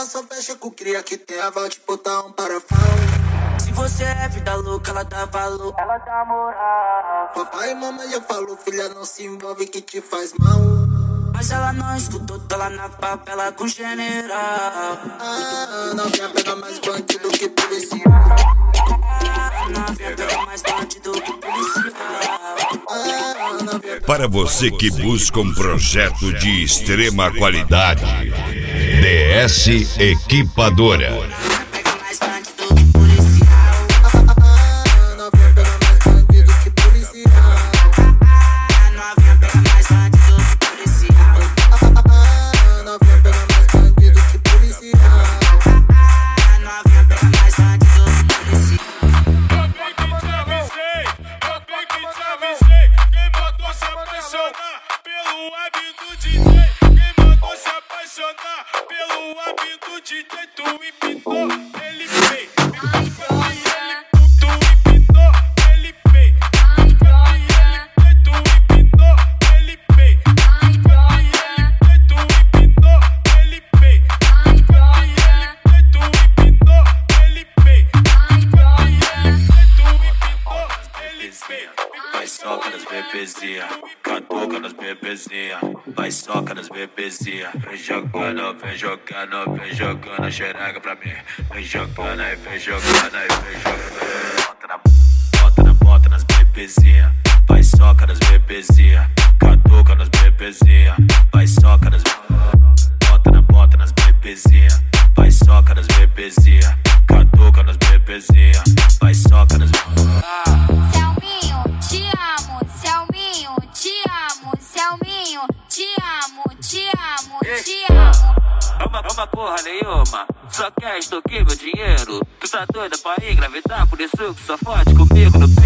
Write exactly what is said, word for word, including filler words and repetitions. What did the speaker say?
ela só fecha com cria que tem a voz de botar um parafão. Se você é vida louca, ela dá valor, ela dá moral. Papai e mamãe já falou, filha, não se envolve que te faz mal. Mas ela não estudou, tá lá na favela com general. Ah, novinha pega mais bandido que policial. Ah, novinha pega mais bandido que policial. Ah, novinha... Para você que busca um projeto de extrema qualidade, D S Equipadora. Pelo hábito de ter tu impitou, ele fez. Tu impitou, ele fez. Tu impitou, ele fez. Tu impitou, ele fez. Tu impitou, ele fez. Tu impitou, ele fez. Vai soca das bebezinha, catuca das bebezinha. Vai soca das bebezinha. Vem jogando, vem jogando, vem jogando a xereca pra mim. Vem jogando aí, vem jogando aí, vem jogando. Bota na, bota na, bota nas bebezinha. Vai soca das bebezinha, catuca das bebezinha. Vai soca das, bota na, bota nas bebezinha. Vai soca das bebezinha, catuca das bebezinha. Vai soca das. Selminho, te amo, Selminho, te amo, Selminho, te amo, te amo, te amo. Ama, ama porra nenhuma, só quer extorquir meu dinheiro. Tu tá doida pra engravidar, por isso que só fode comigo no